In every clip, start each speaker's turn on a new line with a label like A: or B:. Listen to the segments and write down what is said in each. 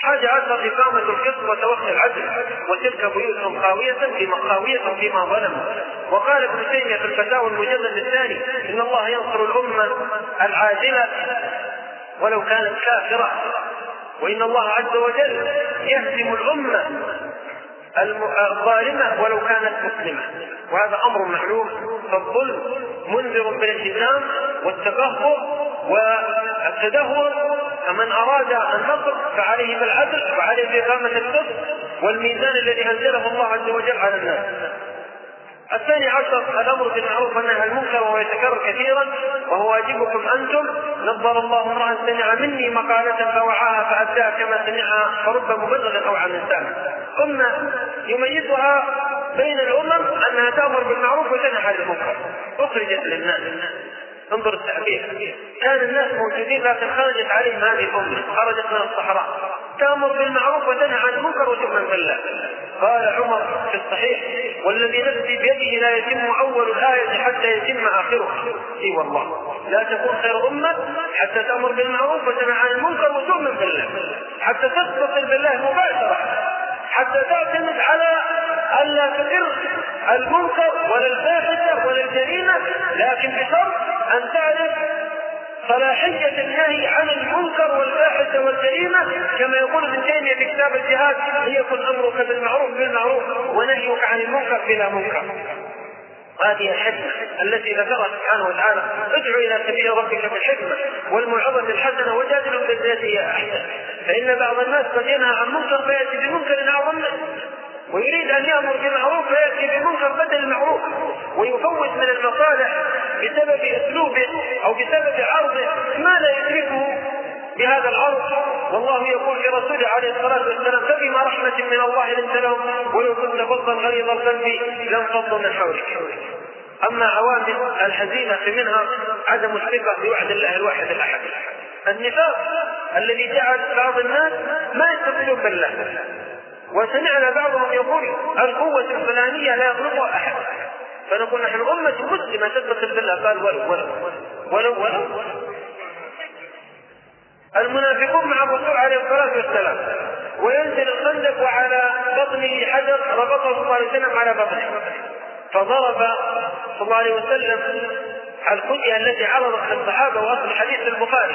A: 11 إقامة القسط وتوخي العدل، وتلك بيوتهم خاوية فيما ظلموا. وقال ابن تيمية في الفتاوى المجلد الثاني إن الله ينصر الأمة العادلة ولو كانت كافرة، وإن الله عز وجل يهزم الأمة الظالمة ولو كانت مسلمة، وهذا أمر معلوم. فالظلم منذر بالالتزام والتقهقر والتدهور، فمن أراد النصر فعليه بالعدل وعليه بإقامة القسط والميزان الذي أنزله الله عز وجل على الناس. 12 الأمر بالمعروف والنهي عن المنكر، وهو يتكرر كثيرا، وهو واجبكم أنتم. نظر الله امرأ سمع مني مقالة فوعاها فأداها كما سمعها فرب مبلغ أو عن لسانه. أمة يميزها بين الأمم أنها تأمر بالمعروف وتنهى عن المنكر، أخرجت للناس. انظر التعبير، كان الناس موجودين لكن خرجت عليهم هذه الأمة، خرجت من الصحراء تأمر بالمعروف وتنهى عن المنكر وتؤمن بالله. قال عمر في الصحيح: والذي نفسي بيده لا يتم أول الآية حتى يتم آخره. اي والله، لا تكون خير أمة حتى تأمر بالمعروف وتنهى عن المنكر وتؤمن بالله، حتى تتصل بالله مباشرة، حتى تعتمد على ألا تقر المنكر ولا الفاحشة ولا الجريمة، لكن بشرط أن تعرف صلاحية النهي عن المنكر والفاحشة والجريمة، كما يقول ابن تيمية في كتاب الجهاد: ليكن أمرك بالمعروف ونهيك عن المنكر بلا منكر. هذه الحكمة التي ذكرها سبحانه وتعالى: ادعو إلى سبيل ربك بالحكمة والموعظة الحسنة وجادلهم بالتي هي أحسن. فإن بعض الناس قد ينهى عن منكر فيأتي بمنكر أعظم منه، ويريد أن يأمر بمعروف فيأتي بمنكر بدل المعروف، ويفوت من المصالح بسبب أسلوبه أو بسبب عرضه ما لا يدركه بهذا العرض. والله يقول لرسوله عليه الصلاة والسلام: فبما رحمة من الله لنت لهم ولو كنت فظا غليظ القلب لانفضوا من حولك. أما عوامل الحزينة فمنها عدم الثقة بوعد الله الواحد الأحد، النفاق الذي جعل بعض الناس ما يستقبلون بالله. وسمعنا بعضهم يقول: القوة الفلانية لا يغلبها أحد، فنقول نحن أمة مسلمة تتصل بالله. قال: ولو المنافقون مع الرسول عليه الصلاة والسلام، وينزل الخندق وعلى بطنه حجر ربطه صلى الله عليه وسلم على بطنه، فضرب صلى الله عليه وسلم الخدية التي عرضت للصحابة، وأصل حديث البخاري: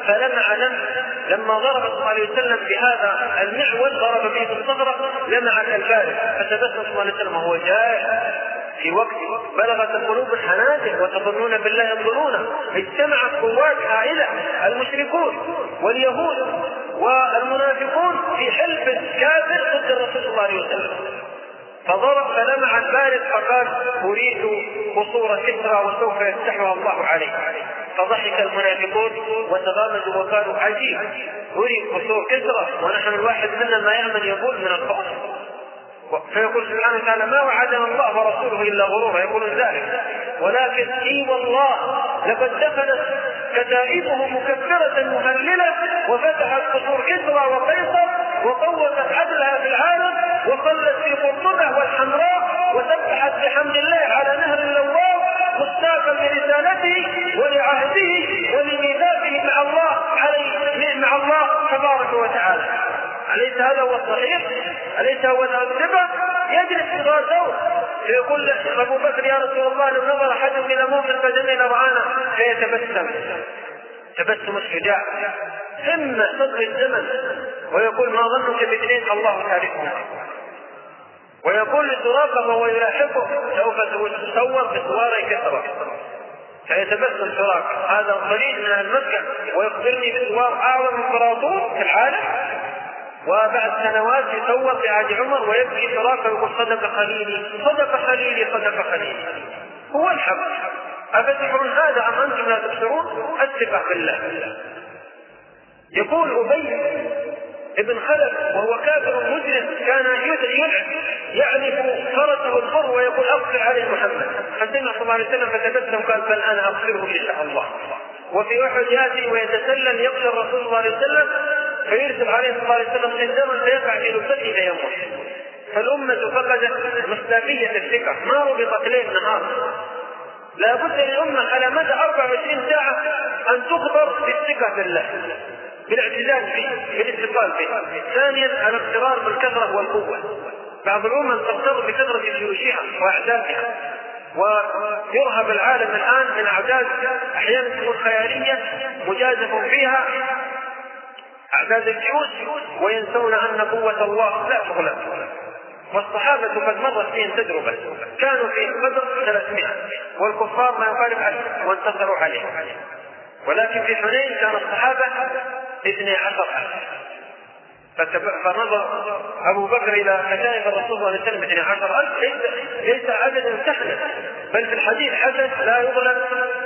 A: لما ضرب صلى الله عليه وسلم بهذا المعول، ضرب به بالصخرة، لمعت الفارس، فتبسم صلى الله عليه وسلم وهو جاء في وقت بلغت القلوب الحناجر وتظنون بالله الظنون. اجتمعت قوات هائلة، المشركون واليهود والمنافقون في حلف كافر ضد الرسول صلى الله عليه وسلم، فضرب فلمع الفارس فقال: أريد قصور كسرى وسوف يفتحها الله عليه. فضحك المنافقون وتغامزوا وقالوا: عجيب، أريد قصور كسرى ونحن الواحد منا ما يأمن يقول من الخوف. فيقول سبحانه وتعالى: ما وعدنا الله ورسوله إلا غرورا. يقولون ذلك، ولكن اي والله لقد دخلت كتائبه مكفرة مهللة وفتحت قصور كسرى وقيصر وقومت عدلها في العالم وخلت في قرطبة والحمراء وسبحت بحمد الله على نهر اللوام مستاقا لرسالته ولعهده ولميثاقه مع الله تبارك وتعالى. أليس هذا هو الصحيح؟ أليس هو الثقة؟ يجلس في غار فيقول أبو بكر: يا رسول الله، لو نظر أحد إلى مؤمن فجميل رآنا، فيتبسم تبسم الشجاع ثم صدر الزمن ويقول: ما ظنك باثنين الله ثالثهما. ويقول لسراقة وهو يلاحقه: سوف تصور بصوار كثرة. فيتبسم سراقة: هذا الخليل من أهل مكة ويخبرني بصوار أعظم امبراطور في العالم. وبعد سنوات يصور في عهد عمر ويبكي سراقة ويقول: صدق خليلي صدق خليلي صدق خليلي. هو الحق. أفتحون هذا أم أنتم لا تبصرون؟ الثقة بالله. يقول أبي ابن خلف وهو كافر مجرم كان يعرف فرسه الحر ويقول: أغفر عليه محمد. فسمع صلى الله عليه وسلم فتبسم قال: بل أنا أغفره إن شاء الله. وفي أحد يأتي ويتسلل يقتل الرسول صلى الله عليه وسلم فيرسل عليه صلى الله عليه وسلم خنجرا فيقع في لبته فيموت. فالأمة فقدت مصداقية الثقة، ما ربطت ليل نهار. لا بد للأمة على مدى 24 ساعة أن تخبر بالثقة بالله. بالاعتزاز فيه، بالاستقلال فيه. ثانيا الاغترار بالكثرة والقوة. بعض الأمم تغتر بكثرة جيوشها وأعدادها، ويرهب العالم الآن من أعداد أحيانا تكون خيالية مجازف فيها أعداد الجيوش، وينسون أن قوة الله لا تغلب. والصحابة قد مرت فيهم تجربة، كانوا في بدر 300 والكفار ما يقارب 1000 وانتصروا عليهم، ولكن في حنين كان الصحابة 12,000. فنظر أبو بكر إلى كتائب الرسول صلى الله عليه وسلم 12,000 ليس عددا سهلا، بل في الحديث حدث لا يغلب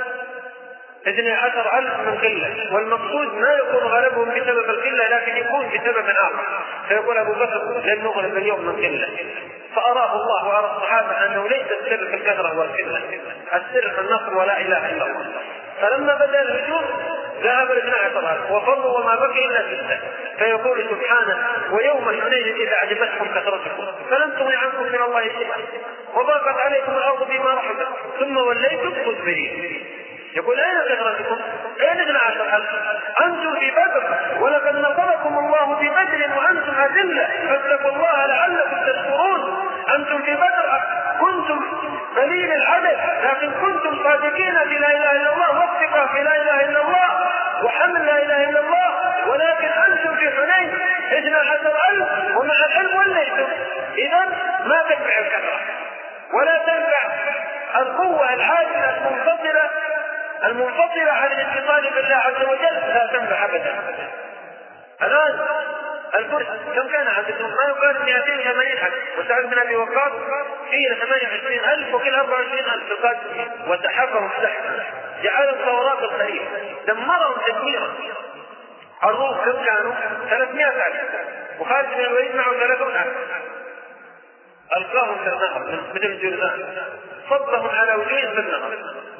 A: 12,000 من قلة، والمقصود ما يكون غلبهم بسبب القلة لكن يكون بسبب آخر. فيقول أبو بكر لن نغلب اليوم من قلة، فأراه الله وأرى الصحابة أنه ليس السر في الكثرة والقلة، السر في النصر ولا إله إلا الله. فلما بدأ الهجوم ذهب 12,000 وفروا وما بقي إلا 6. فيقول سبحانه ويوم حنين إذا أعجبتكم كثرتكم فلم تغن عنكم من الله شيئا وضاقت عليكم الأرض بما رحبت ثم وليتم مدبرين. يقول أين كثرتكم؟ أين 12,000؟ أنتم في بدر ولقد نصركم الله في بدر وأنتم أذلة فاتقوا الله لعلكم تشكرون. أنتم في بدر كنتم قليل العدد لكن كنتم صادقين في لا إله إلا الله والثقة في لا إله إلا الله وحمل لا إله إلا الله، ولكن أنتم في حنين 12,000 ومع العلم وليتم. إذا ما تنفع الكثرة ولا تنفع القوة العاجلة المنفصلة عن الاتصال بالله عز وجل، لا تنفع أبدا. الآن الفرس كم كان عددهم؟ ما يقارب 280,000، وسعد بن أبي وقاص فيه 28,000 وكل 24,000 في القادسية، وسحقهم سحقا جعلهم ثورات الخليل، دمرهم تدميرا. الروم كم كانوا؟ 300,000 وخالد بن الوليد معه 30,000، ألقاهم في النهر مثل الجرذان، صبهم على وجوههم في النهر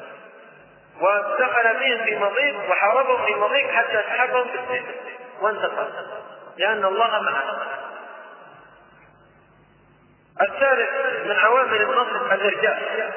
A: ودخل بهم في مضيق وحاربهم في مضيق حتى سحبهم بالسيف وانتصر لأن الله معه. الثالث من عوامل النصر الإرجاء،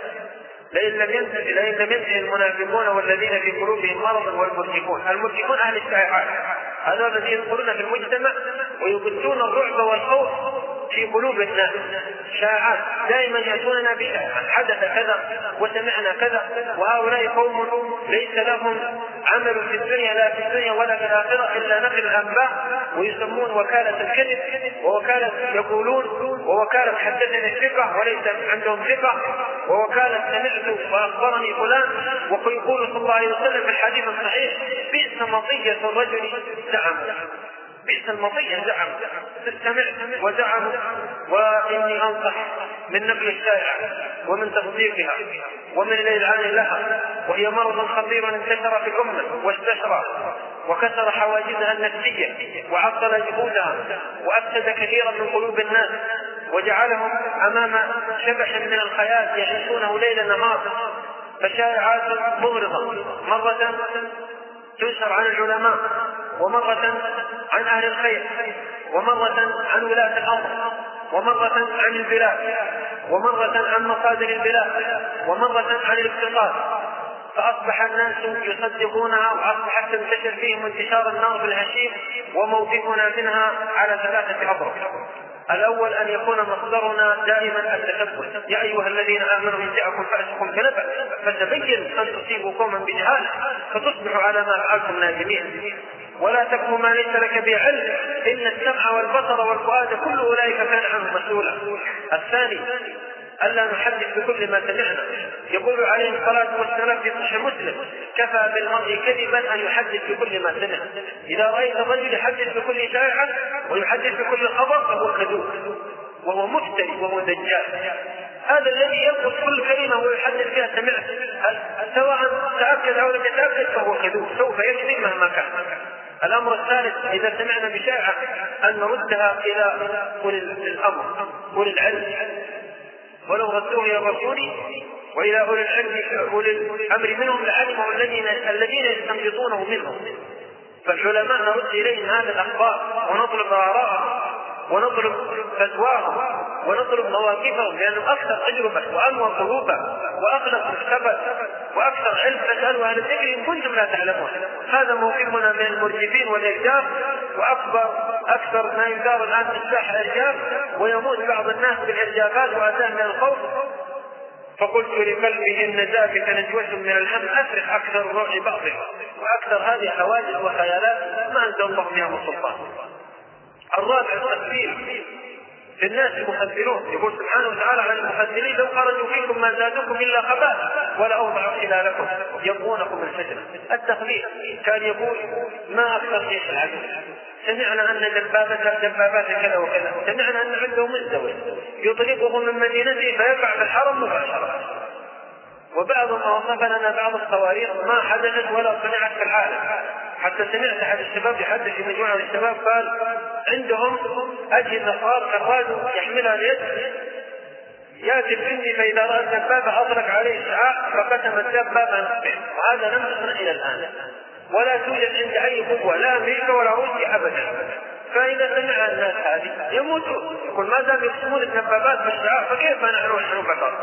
A: لئن لم ينتهي المنافقون والذين في قلوبهم مرض والمرجفون. المرجفون أهل الشائعات، هذول الذين يدخلون في المجتمع ويبثون الرعب والخوف في قلوب الناس، شائعات دائما يأتوننا بشائعات، حدث كذا وسمعنا كذا، وهؤلاء قوم ليس لهم عمل في الدنيا لا في الدنيا ولا في الآخرة إلا نقل الأنباء، ويسمون وكالة الكذب ووكالة يقولون ووكالة حدثني الثقة وليس عندهم ثقة، ووكالة سمعت وأخبرني فلان. ويقول صلى الله عليه وسلم في الحديث الصحيح بئس مطية الرجل زعم، بئس المطية زعم، سمعت وزعم. وإني أنصح من نقل الشائعة ومن تصديقها ومن الإذعان لها، وهي مرض خطير انتشر في الأمة واستشرى وكسر حواجزها النفسية وعطل جهودها وأفسد كثيرا من قلوب الناس وجعلهم أمام شبح من الخيال يعيشونه ليل نهار. فشائعات مغرضة مرة تنشر عن العلماء ومرة عن أهل الخير ومرة عن ولاة الأمر ومرة عن البلاد ومرة عن مصادر البلاد ومرة عن الاقتصاد، فأصبح الناس يصدقونها وأصبحت تنتشر فيهم انتشار النار في الهشيم. وموقفنا منها على 3 أضرب. الأول أن يكون مصدرنا دائما التثبت، يا أيها الذين آمنوا إن جاءكم فاسق بنبأ فتبين أن تصيبوا قوما بجهالة فتصبحوا على ما فعلتم نادمين، ولا تكف ما ليس لك بعلم إن السمع والبصر والفؤاد كل أولئك كان عنه مسؤولا. الثاني ألا نحدث بكل ما سمعنا، يقول عليه الصلاة والسلام في صحيح مسلم كفى بالمرء كذبا أن يحدث بكل ما سمع. إذا رأيت الرجل يحدث بكل شائعة ويحدث بكل خبر فهو كذوب وهو مفتري وهو دجال. هذا الذي ينقل كل كلمة ويحدث فيها سمعت، سواء تأكد أو لم يتأكد فهو كذوب، سوف يكذب مهما كان. الأمر الثالث إذا سمعنا بشائعة أن نردها إلى أولي الأمر أولي العلم، ولو ردوه إلى الرسول وإلى أولي الأمر منهم لعلمه الذين يستنبطونه منهم. فالعلماء نرد إليهم هذه الأخبار ونطلب آراءهم ونطلب فتواهم ونطلب مواقفهم، لأنهم أكثر تجربة وأنور قلوبا وأخلص مختبر وأكثر علم. فاسألوا أهل الذكر إن كنتم لا تعلمون. هذا موقفنا من المرجفين والإرجاف، أكثر ما يدار الآن في الساحة إرجاف، ويموت بعض الناس بالإرجافات وأتاه من الخوف. فقلت لقلبي إن ذاك نجوة من الهم أفرح أكثر الروع باطلا، وأكثر هذه حوادث وخيالات ما أنزل الله بها من سلطان. الرابع التخفيف في الناس المخذلون، يقول سبحانه وتعالى عن المخذلين: لو خرجوا فيكم ما زادوكم إلا خبالا ولا أوضعوا خلالكم يبغونكم الفتنة. التخفيف كان يقول: ما أكثر جيش العدو، سمعنا أن دبابات كذا وكذا، سمعنا أن عنده مزدوج يطلقه من مدينته فيقع في الحرم مباشرة. وبعض ما وصف لنا بعض الصواريخ ما حدثت ولا صنعت في العالم. حتى سمعت أحد الشباب يحدث في مجموعة من الشباب قال عندهم أجهزة صار كراد يحملها اليد، يأتي الجندي فإذا رأى الدبابة أطلق عليه إشعاع فقسم الدبابة نصفين، وهذا لم يصنع إلى الآن، ولا توجد عند أي قوة لا أمريكا ولا روسيا أبدا. فإذا سمع الناس هذه يموتون، يقول ما دام يقسمون الدبابات بالشعاع فكيف نحن بشر؟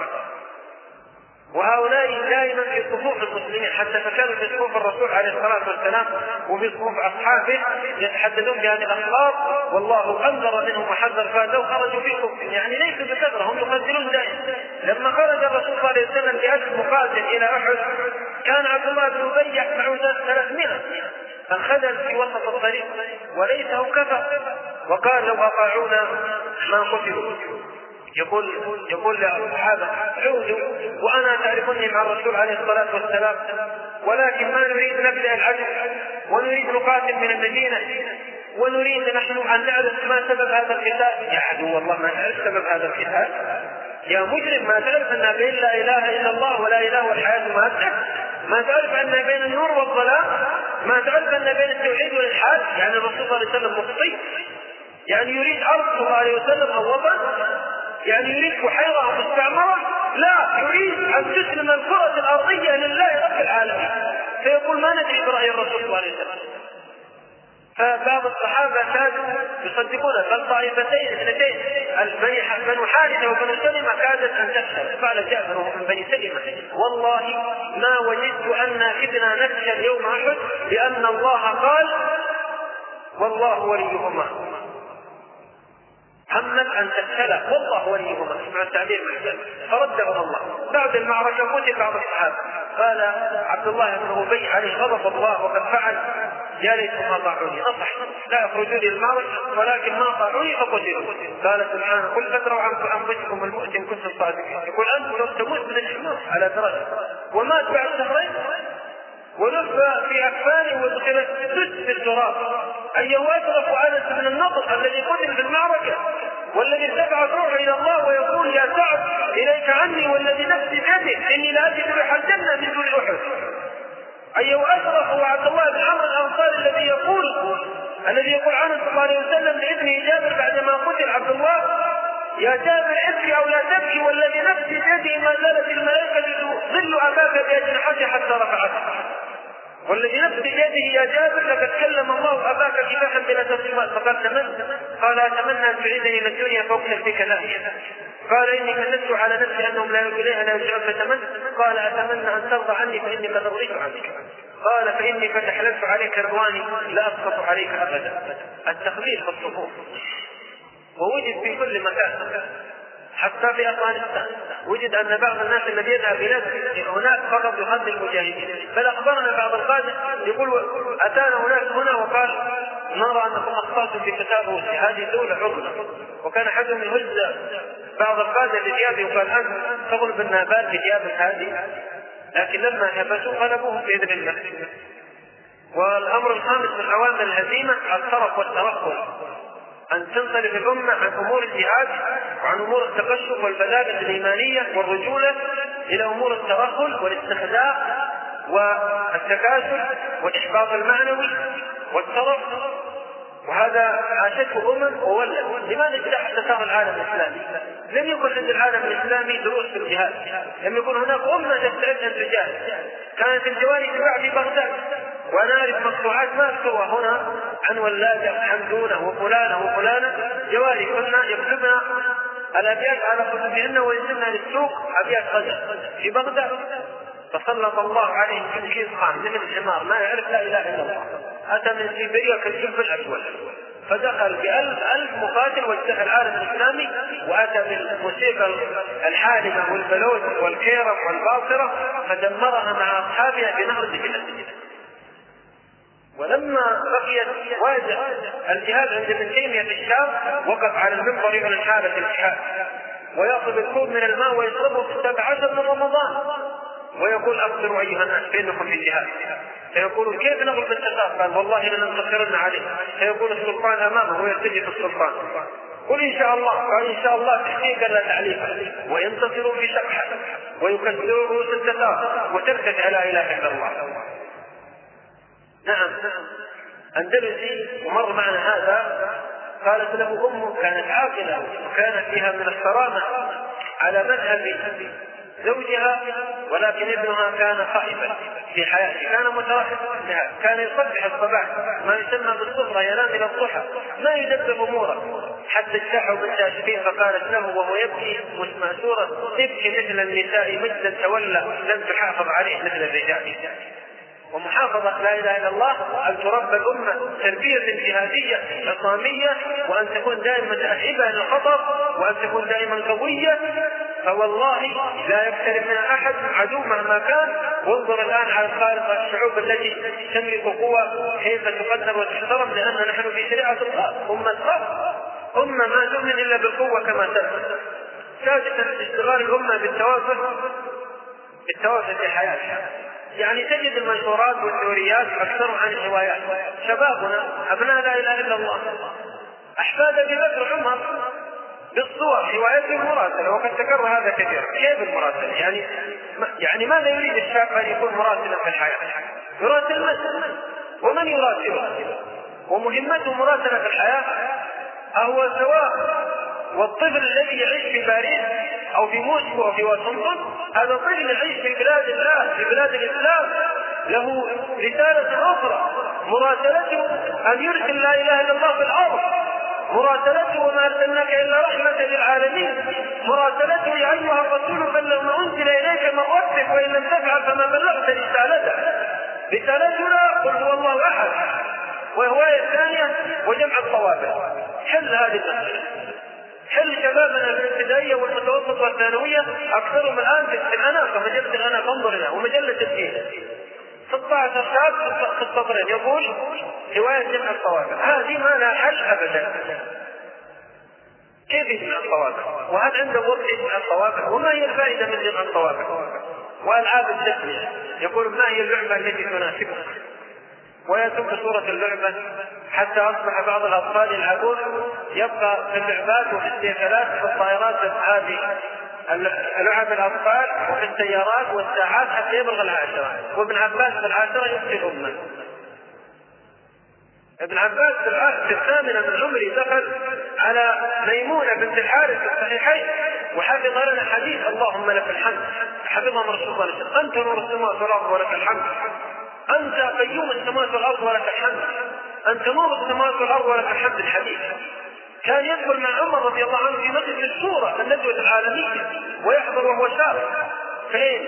A: وهؤلاء دائما في صفوف المسلمين، حتى فكانوا في صفوف الرسول عليه الصلاة والسلام وفي صفوف أصحابه يتحدثون بهذه الأخبار، والله أنذر منهم وحذر. فلو خرجوا فيكم يعني ليسوا بكثرة، هم يقاتلون دائما. لما خرج الرسول صلى الله عليه وسلم ب1000 مقاتل إلى أحد، كان عبد الله بن أبي يحمل 300، فانخذل في وسط الطريق وليته كفى، وقال: لو أطاعونا ما قتلوا. يقول لأصحابه: عودوا وأنا تعرفني مع الرسول عليه الصلاة والسلام، ولكن ما نريد نبدأ العدو ونريد نقاتل من المدينة، ونريد نحن أن نعرف ما سبب هذا القتال. يا عدو الله ما تعرف سبب هذا القتال؟ يا مجرم ما تعرف أن بين لا إله إلا الله ولا إله والحياة مادة؟ ما تعرف أن بين النور والظلام؟ ما تعرف أن بين التوحيد والإلحاد؟ يعني الرسول صلى الله عليه وسلم مخطئ؟ يعني يريد أرض صلى الله عليه وسلم أو وطن؟ يعني يريد بحيرة مستعمرة؟ لا، يريد أن تسلم الكرة الأرضية لله رب العالمين. فيقول: ما ندري برأي الرسول صلى الله عليه وسلم. فبعض الصحابة كادوا يصدقون، بل طائفتين اثنتين بنو حارثة وبنو سلمة كادت أن تفشل. قال جابر من بني سلمة: والله ما وجدت أن كدنا نفشل يوم أحد، لأن الله قال: والله وليهما. همت أن تبتلى والله وليهما، اسمع التعبير محسن، فردهم الله. بعد المعركة قتل بعض الصحابة، قال عبد الله بن أبي عليه غضب الله وقد فعل، يا ليتهم أطاعوني، نصح لا يخرجوا لي المعركة ولكن ما أطاعوني فقتلوا. قال سبحانه: قل فادروا عن أنفسكم الموت إن كنتم صادقين. يقول أنت لو تموت من الحمار على درجة، ومات بعد شهرين ولف في أكفانه ودخلت سد في التراب. أي وأشرف أنس بن النضر الذي قتل في المعركة والذي ارتفع روحه إلى الله ويقول: يا سعد إليك عني والذي نفسي بيده إني لا أجد ريح الجنة من دون أحد. أي وأشرف هو عبد الله بن عمرو الأنصاري الذي يقول عنه صلى الله عليه وسلم لابنه جابر بعدما قتل عبد الله: يا جابر ابكي أو لا تبكي والذي نفسي بيده ما زالت الملائكة ظل أباك بأجنحته حتى رفعته. والذي نفسي بيده يا جابر لقد كلم الله أباك كفاحا بلا ترجمات. فقال: تمنى. قال: أتمنى أن تعيدني إلى الدنيا فأكثر بك ذلك. قال: إني كنت على نفسي أنهم لا إليها لا يرجعون فتمنى. قال: أتمنى أن ترضى عني فإني قد رضيت عنك. قال: فإني قد أحللت عليك رضواني لا أسقط عليك أبدا. التخليل في الصفوف ووجد في كل مكان، حتى في أفغانستان وجد أن بعض الناس الذي يذهب إلى هناك فقط يخذل المجاهدين. بل أخبرنا بعض القادة يقول: أتانا هناك هنا وقال: نرى أنكم أخطأتم في كتاب روسيا، هذه دولة عظمى. وكان أحدهم يهز بعض القادة بثيابه وقال: أنت تغلب النابات بثياب هذه، لكن لما ثبتوا غلبوهم بإذن الله. والأمر الخامس من عوامل الهزيمة الترف والترقل، أن تنصرف الأمة عن أمور الجهاد وعن أمور التقشف والبلاغة الإيمانية والرجولة إلى أمور الترهل والاستخداع والتكاسل والإحباط المعنوي والترف. وهذا عاشته وولد. لماذا اجتاح تثار العالم الإسلامي؟ لم يكن عند العالم الإسلامي دروس في الجهاد، لم يكن هناك أمة تستعد أن تجاهد. كانت الجواري تباع في بغداد، وأنا أعرف مقطوعات ما أذكرها هنا عن ولادة عن دونه وفلانة وفلانة جواري كنا يكتبن الأبيات على كتبهن وينزلن للسوق أبيات غزل في بغداد. فسلط الله عليه تنكيز خان مثل الحمار ما يعرف لا إله إلا الله، أتى من سيبيريا كالجلف الأسود فدخل ب1000 مقاتل واجتاح العالم الإسلامي، وأتى بالموسيقى الحالمة والبلوت والكيرم والباصرة فدمرها مع أصحابها بنهر الدجلة. ولما بقيت واجه الجهاد عند ابن تيمية في الشام وقف على المنبر يعلن حالة الجهاد ويأخذ الكوب من الماء ويشربه في 17 من رمضان ويقول أبصروا أيها الناس فإنكم في الجهاد. فيقولون كيف نغلب التتار؟ قال والله لننتصرن عليه. فيقول السلطان أمامه ويرتجف السلطان قل إن شاء الله. قال إن شاء الله تحقيقا لا تعليقا، وينتصروا في شقحة ويكسروا رؤوس التتار وترتفع لا إله إلا الله. نعم أندلسي ومر معنا هذا، قالت له أمه كانت عاقلة وكانت فيها من الصرامة على مذهب زوجها، ولكن ابنها كان خائبا في حياته، كان مترحم بها، كان يصبح الصباح ما يسمى بالصغرى ينام إلى الضحى ما يدبر أموره، حتى اجتاحوا بالتاشفين فقالت له وهو يبكي مأسورة تبكي مثل النساء مجدا تولى لن تحافظ عليه مثل الرجال. ومحافظة لا إله إلا الله أن تربى الأمة تربية جهادية عصامية، وأن تكون دائما متأهبة للخطر، وأن تكون دائما قوية. فوالله لا يقترب منها أحد عدو مهما كان. وانظر الآن على الخارطة الشعوب التي تملك قوة كيف تقدر وتحترم، لأن نحن في شريعة الله أمة الخاص، أمة ما تؤمن إلا بالقوة كما تدعو. سادسا اشتغال الأمة بالتوافه في حياتها. يعني تجد المنشورات والثوريات أكثر عن الروايات. شبابنا أبناء لا إله إلا الله أحفاد أبي بكر عمر بالصور روايات المراسلة، وقد تكرر هذا كثيرا. كيف المراسلة؟ يعني ماذا يريد الشاب أن يكون مراسلا في الحياة؟ يراسل من؟ ومن يراسله؟ ومهمته مراسلة في الحياة أهو سواء والطفل الذي يعيش في باريس أو في موسكو أو في واشنطن، هذا طفل يعيش في بلاد الله في بلاد الإسلام له رسالة أخرى، مراسلته أن يرسل لا إله إلا الله في الأرض، مراسلته وما أرسلناك إلا رحمة للعالمين، مراسلته يا أيها الرسول بلغ ما أنزل إليك من ربك وإن لم تفعل فما بلغت رسالته. رسالتنا قل هو الله أحد. والرواية الثانية وجمع الطوابع. حل هذه المسألة، حل شبابنا الابتدائية والمتوسط والثانوية أكثرهم الآن في الأناقة، مجلة الأناقة انظر لها ومجلة الدين 16 شاب في السطرين يقول رواية جمع الطوابع. هذه ما لها حل أبدا. كيف يجمع الطوابع؟ وهل عنده وقت يجمع الطوابع؟ وما هي الفائدة من جمع الطوابع؟ وألعاب التسلية يقول ما هي اللعبة التي تناسبك؟ ويتم بصورة اللعبة حتى أصبح بعض الأطفال يلعبون يبقى في اللعبات وفي السيارات وفي الطائرات هذه لعب الأطفال وفي السيارات والساعات حتى يبلغ 10. وابن عباس في 10 يبكي الأمة. ابن عباس في 8 من عمره دخل على ميمونة بنت الحارث في الصحيحين وحفظ لنا حديث اللهم لك الحمد، حفظها من رسول الله صلى الله عليه وسلم أنت نور السماوات والأرض ولك الحمد، أنت قيوم السماوات والأرض ولك الحمد، أنت نور السماوات والأرض ولك الحمد. الحديث كان يدخل مع عمر رضي الله عنه في مجلس الشورى الندوة العالمية ويحضر وهو شاب فين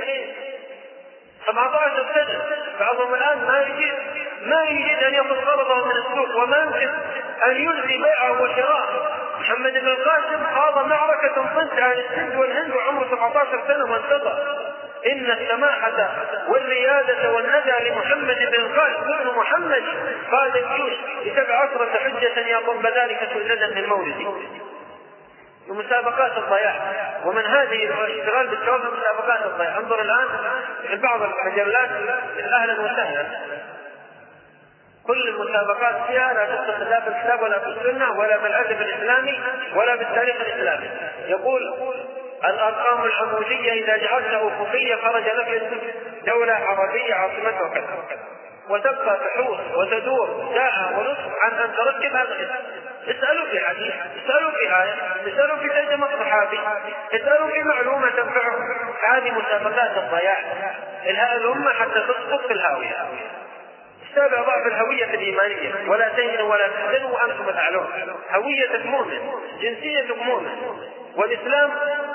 A: 17 سنة. بعضهم الآن ما يريد أن يأخذ قرضه من السوق وما يمكن أن يلغي بيعه وشراءه. محمد بن القاسم خاض معركة ضد عن السند والهند وعمره 17 سنة وانتظر. إن السماحة والريادة والندى لمحمد بن القاسم ابن محمد قاد الجيوش ل17 حجة يقوم بذلك سجدا من مولدي. ومسابقات الضياع ومن هذه الاشتغال بالشباب مسابقات الضياع. انظر الآن في بعض المجلات أهلا وسهلا كل المسابقات فيها لا تتصل لا بالكتاب ولا بالسنة ولا بالأدب الإسلامي ولا بالتاريخ الإسلامي. يقول الأرقام العمودية إذا جعلتها أفقية خرج لك دولة عربية عاصمتها كذا، وتبقى تحوس وتدور ساعة ونصف عن أن تركب هذا الاسم. اسألوا في حديث، اسألوا في آية، اسألوا في ترجمة صحابي، اسألوا في معلومة تنفعهم. هذه مسابقات الضياع الأمة حتى تسقط في الهاوية. السابع ضعف الهوية الإيمانية، ولا تهنوا ولا تحزنوا وأنتم الأعلون. هويتك مؤمن، جنسيتك مؤمن. والإسلام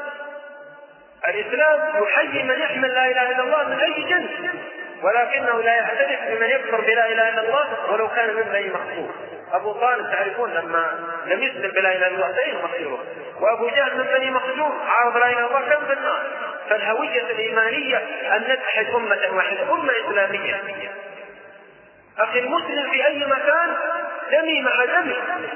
A: يحيي من يحمل لا إله إلا الله من أي جنس، ولكنه لا يعترف بمن يكفر بلا إله إلا الله ولو كان من بني مخزوم. أبو طالب تعرفون لما لم يسلم بلا إله إلا الله فإن مصيره، وأبو جهل من بني مخزوم عارض لا إله إلا الله كان في النار. فالهوية الإيمانية أن نتحد أمة واحدة، أمة إسلامية. أخي المسلم في أي مكان دمي مع دمه،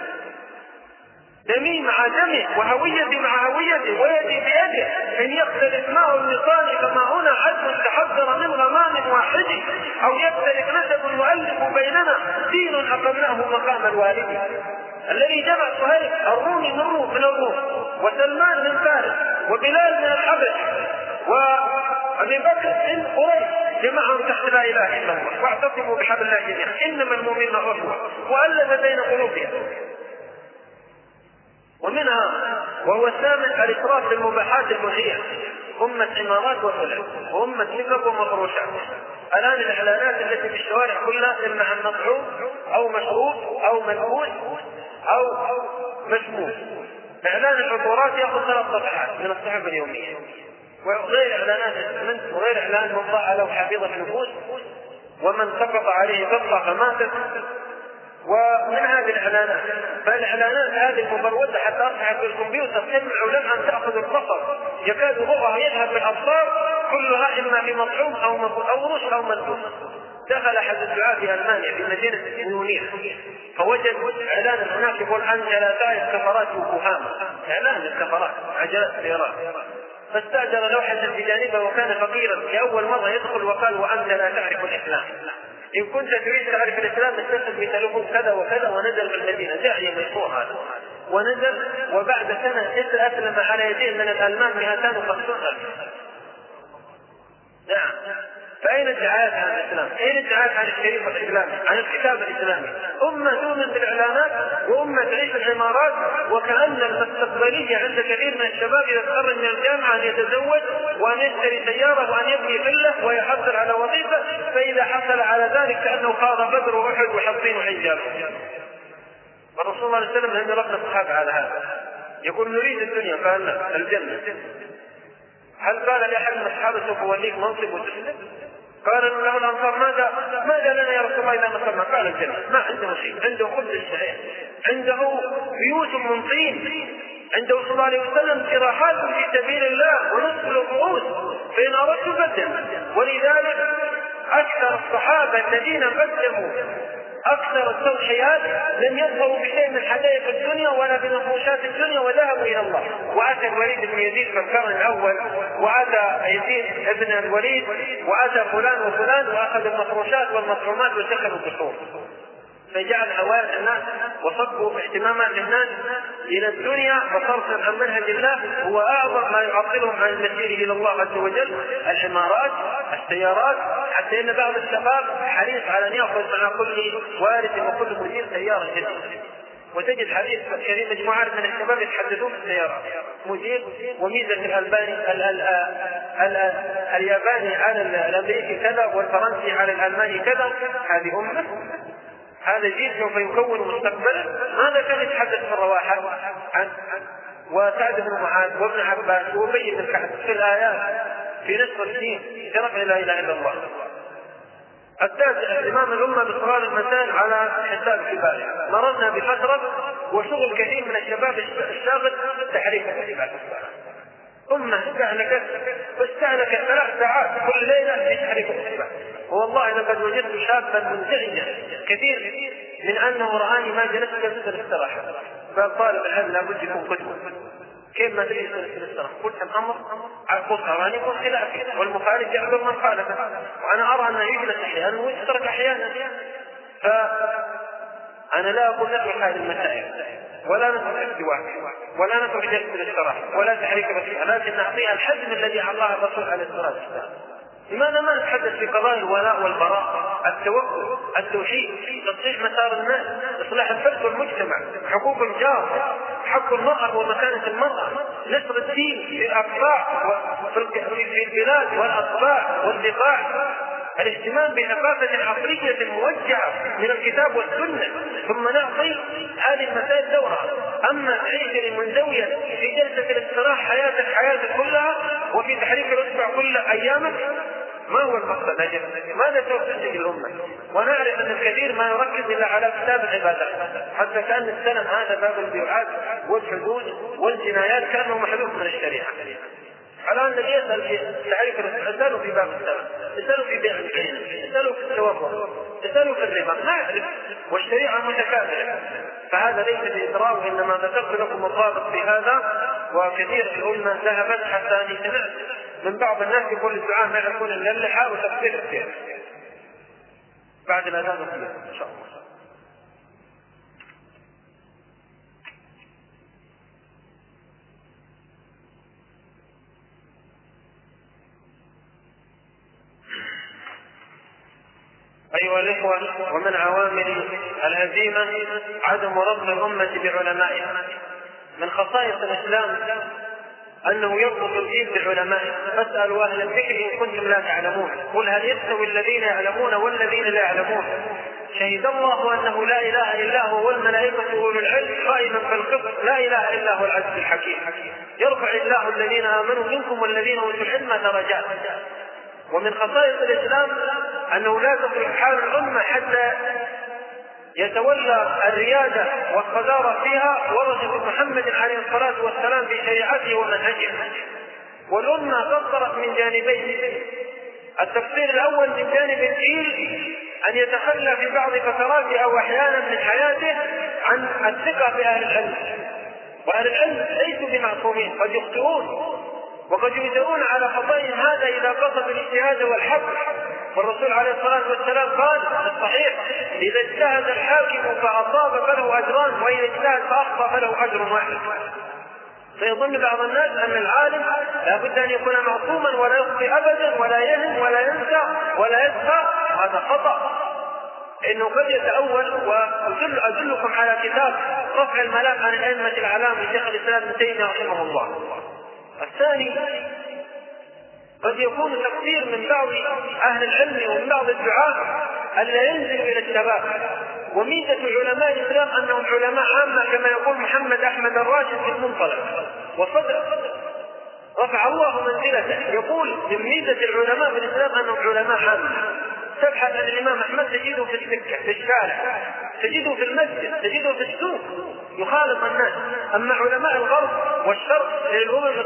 A: دمي مع دمه وهويتي مع هويته ويدي بيده. إن يختلف معه النصان فما هنا عدل تحذر من غمام واحد، أو يختلف نسب يؤلف بيننا دين أقمناه مقام الوالد. الذي جمع صهيب الرومي من الروم، وسلمان من فارس، وبلال من الحبش، وأبي بكر من قريش، جمعهم تحت لا إله إلا الله واعتصموا بحبل الله جميعا إنما المؤمنون إخوة وألف بين قلوبهم. ومنها وهو الثامن الإسراف في المباحات المنهية، أمة عمارات وسلع وأمة نكب ومفروشات. الآن الإعلانات التي في الشوارع كلها إما عن مطعوم أو مشروب أو منبوذ أو مشموم. إعلان العطورات يأخذ 3 صفحات من الصحف اليومية، وغير إعلانات الاسمنت، وغير إعلان من ضاع له حفيظة نفوس ومن سقط عليه قطة فماتت. ومن هذه الإعلانات، فالإعلانات هذه المبرودة حتى أصبحت في الكمبيوتر تمنع لمعا تأخذ البصر، يكاد ضوءها يذهب بالأبصار، كلها إما في مطعوم أو رش أو ملبوس. دخل أحد الدعاة في ألمانيا في مدينة ميونخ فوجد إعلان هناك يقول أنت لا تعرف كفرات يوكوهاما، إعلان للكفرات عجلات سيارات. فاستأجر لوحة بجانبه وكان فقيرا لأول مرة يدخل وقال وأنت لا تعرف الإسلام، إن كنت تريد تعرف الإسلام استخدم بتلفون كذا وكذا. ونزل في المدينة داعية مشهور هذا، ونزل وبعد سنة أسلم على يدين من الألمان 250,000. نعم. فأين الدعايات عن الإسلام؟ أين الدعايات عن الشريف الإسلامي، عن الكتاب الإسلامي؟ أمة تؤمن بالإعلانات وأمة تعيش العمارات، وكأن المستقبلية عند كثير من الشباب إذا تخرج من الجامعة أن يتزوج وأن يشتري سيارة وأن يبني فيلا ويحصل على وظيفة، فإذا حصل على ذلك كأنه خاض بدر وأحد وحصين وحجاب. والرسول صلى الله عليه وسلم لم يربنا الصحابة على هذا، يقول نريد الدنيا قال لا الجنة. هل قال لأحد من الصحابة سوف أوليك منصب وتسلم؟ قال له الأنصار ماذا لنا يا رسول الله إذا نصرنا؟ قال الجنة. ما عنده شيء، عنده خبز الشعير، عنده بيوت من طين، عنده صلى الله عليه وسلم جراحات في سبيل الله ونصف الرؤوس، فإن أردت بدل. ولذلك أكثر الصحابة الذين قدموا أكثر التضحيات لم يظهروا بشيء من حدائق الدنيا ولا بمفروشات الدنيا، وذهبوا إلى الله. وأتى الوليد بن يزيد في القرن الأول، وأتى يزيد ابن الوليد، وأتى فلان وفلان، وأخذ المفروشات والمطعومات ودخلوا القصور، فجعل هواية الناس وصبوا اهتمامات الناس إلى الدنيا وصرفا عن منهج الله هو أعظم ما يعطلهم عن المسير إلى الله عز وجل. العمارات، السيارات، حتى إن بعض الشباب حريص على أن يأخذ مع كل وارث وكل مدير سيارة جديدة. وتجد حديث كريم مجموعات من الشباب يتحدثون في السيارات، مدير وميزة الياباني على الأمريكي كذا والفرنسي على الألماني كذا. هذه أمة، هذا جيل سوف يكون مستقبلا. ماذا كان يتحدث في الرواحة عن وسعد بن معاذ وابن عباس وأبي بن كعب في الآيات في نصف الدين شرف لا إله إلا الله. التاسع اهتمام الأمة بصغار المسائل على حساب كبارها. مررنا بفترة وشغل كثير من الشباب الشاغل تحريك الكتابات. أمة استهلكت 3 ساعات كل ليلة في تحريك الكتابات. والله لقد وجدت شابا منزعجا كثير من أنه رآني ما جلست جلسة الاستراحة، قال طالب العلم لابد يكون كتب. كيف ما تريد الاستراحة؟ قلت الأمر أقول قراني يكون خلافي والمخالف يعذر من خالفه، وأنا أرى أنه يجلس أحيانا ويترك أحيانا. فأنا لا أقول نترك هذه المسائل ولا نترك السواك ولا نترك جلسة الاستراحة ولا تحريك بسيطة، لكن نعطيها الحجم الذي أعطاه الرسول عليه الصلاة والسلام. لماذا ما نتحدث في قضايا الولاء والبراء، التوكل، التوحيد، تصحيح مسار الناس، إصلاح الفرد والمجتمع، حقوق الجار، حق المرأة ومكانة المرأة، نشر الدين في الأقطاع في البلاد والأطباع والبقاع، الاهتمام بثقافة عقلية موجهة من الكتاب والسنة، ثم نعطي هذه المسائل دورها. أما تعيش منزويا في جلسة الاستراحة حياتك كلها وفي تحريك الأصبع كل أيامك، ما هو المقصد أجل؟ ماذا سوف تنتج الأمة؟ ونعرف أن الكثير ما يركز إلا على كتاب العبادات، حتى كأن السلم هذا باب البيوعات والحدود والجنايات كأنه محذوف من الشريعة. الآن الذي يسأل في تعريف يسأله في باب السلم، يسأله في بيع العين، يسأله في التورط، يسأله في الربا، ما يعرف، والشريعة متكاملة. فهذا ليس بإضرار، وإنما ذكرت لكم الضابط في هذا. وكثير في الأمة ذهبت حتى أن سمعت من بعض الناس يقول الدعاء ما يعرفون إلا اللحى وتفسير السير. بعد الأذان نصلي إن شاء الله. أيها الإخوة، ومن عوامل الهزيمة عدم ربط الأمة بعلمائها. من خصائص الإسلام أنه يربط الدين بعلمائه. فاسألوا أهل الذكر إن كنتم لا تعلمون، قل هل يستوي الذين يعلمون والذين لا يعلمون، شهد الله أنه لا إله إلا هو والملائكة أولو العلم قائما بالقسط لا إله إلا هو العزيز الحكيم. يرفع الله الذين آمنوا منكم والذين أوتوا العلم درجات. ومن خصائص الإسلام أنه لا تصلح حال الأمة حتى يتولى الريادة والصدارة فيها ورثة محمد عليه الصلاة والسلام في شريعته ومنهجه. والأمة تصدرت من جانبين: التفسير الأول من جانب الجيل أن يتخلى في بعض فترات أو أحيانا من حياته عن الثقة بأهل العلم، وأهل العلم ليسوا بمعصومين، قد يخطئون وقد يجرون على خطئهم هذا إذا قصد الاجتهاد والحق. والرسول عليه الصلاة والسلام قال في الصحيح: إذا اجتهد الحاكم فأصاب فله أجران، وإذا اجتهد فأخطأ فله أجر واحد. فيظن بعض الناس أن العالم لا بد أن يكون معصوما ولا يخطئ أبدا ولا يهم ولا ينسى ولا يسهى، هذا خطأ. إنه قد يتأول. وأدلكم على كتاب رفع الملام عن الأئمة الأعلام لشيخ الإسلام ابن تيمية رحمه الله. الثاني: قد يكون تقصير من بعض أهل العلم ومن بعض الدعاة ألا ينزلوا إلى الشباب. وميزة علماء الإسلام أنهم علماء عامة كما يقول محمد أحمد الراشد في المنطلق وصدر رفع الله منزلته. يقول من ميزة العلماء في الإسلام أنهم علماء عامة. تبحث عن الإمام أحمد تجده في السكة، في الشارع، تجده في المسجد، تجده في السوق يخالط الناس. أما علماء الغرب والشرق للأمم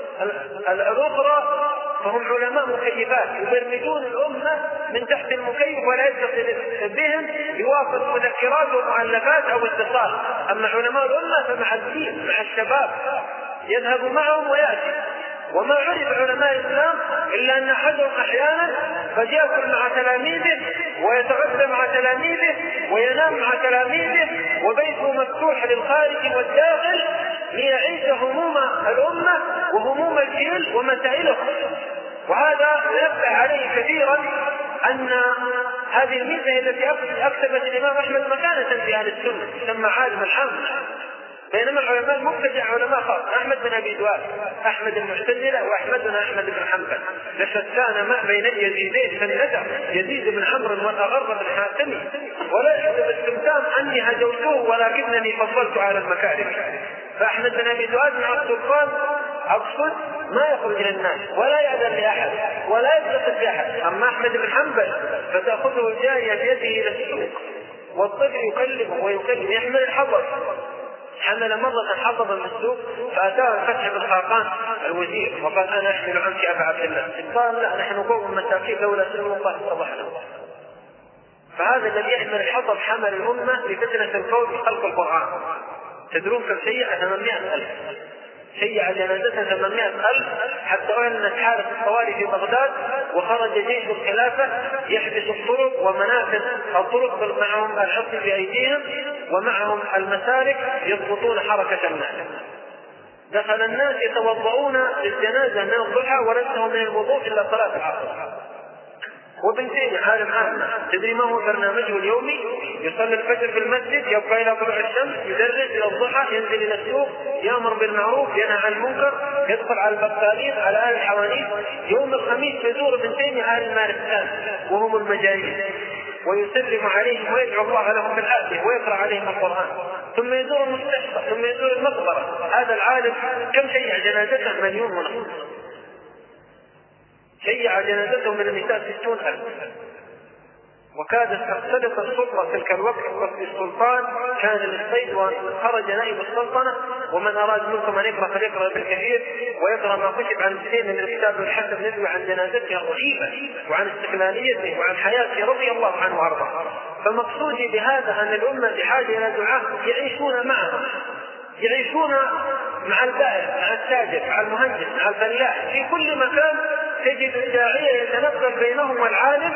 A: الأخرى فهم علماء مكيفات، يبرمجون الأمة من تحت المكيف ولا يتصل بهم يوافق مذكرات ومؤلفات أو اتصال. أما علماء الأمة فمع الدين مع الشباب يذهب معهم ويأتي. وما عرف علماء الإسلام إلا أن أحدهم أحيانا قد يأكل مع تلاميذه ويتغدى مع تلاميذه وينام مع تلاميذه وبيته مفتوح للخارج والداخل ليعيش هموم الأمة وهموم الجيل ومسائله. وهذا ينبه عليه كثيرا أن هذه الميزة التي أكسبت الإمام أحمد مكانة في أهل السنة تسمى عالم الحمد. بينما العلماء المبتدع علماء خاص: أحمد بن أبي دواد، أحمد المعتزلة، وأحمد بن أحمد بن حنبل. لشتان ما بين اليزيدين فالندى يزيد بن عمرو والأغر بن حاتمي، ولا يحسب السمسام أني هجوته ولكنني فضلت على المكارم. فأحمد بن أبي دواد مع السلطان أقصد ما يخرج للناس ولا يأذن لأحد ولا يتصل بأحد. أما أحمد بن حنبل فتأخذه الجارية بيده إلى السوق والطفل يكلمه ويكلم يحمل الحطب. حمل مرة حطبا من السوق فأتاه الفتح بن خاقان الوزير وقال: أنا أحمل عنك أبا عبد الله. قال: لا، نحن قوم مساكين لولا سلم الله صبحنا. فهذا الذي يحمل الحطب حمل الأمة لفتنة القوم بخلق القرآن. تدرون كم شيء؟ 800,000 شيع جنازتها 800,000 حتى أعلنت حالة الطوارئ في بغداد، وخرج جيش الخلافة يحبس الطرق ومنافذ الطرق، معهم الحصن بأيديهم ومعهم المسالك يضبطون حركة الناس. دخل الناس يتوضؤون للجنازة من الضحى وليسوا من الوضوء إلا صلاة العصر. وابن تيمية عالم عامة، تدري ما هو برنامجه اليومي؟ يصلي الفجر في المسجد، يبقى إلى طلوع الشمس، يدرس إلى الضحى، ينزل إلى السوق، يأمر بالمعروف، ينهى عن المنكر، يدخل على البقالين، على أهل الحوانيت. يوم الخميس يزور ابن تيمية أهل المارستان وهم المجاهيل، ويسلم عليهم ويدعو الله لهم بالعافية ويقرأ عليهم القرآن، ثم يزور المستشفى، ثم يزور المقبرة. هذا العالم كم شيع جنازته؟ 1,000,000. شيع جنازته من النساء 60,000. وكادت تختلط السلطة تلك الوقت والسلطان كان للصيد، وخرج نائب السلطنة، ومن أراد منكم أن يقرأ فليقرأ بالكثير ويقرأ ما كتب عن حسين من الكتاب والحسن ندوي عن جنازته الرهيبة وعن استقلاليته وعن حياته رضي الله عنه وأرضاه. فمقصودي بهذا أن الأمة بحاجة إلى دعاة يعيشون معهم، يعيشون مع البائع، مع التاجر، مع المهندس، مع الفلاح، في كل مكان تجد الداعية يتنقل بينهم والعالم.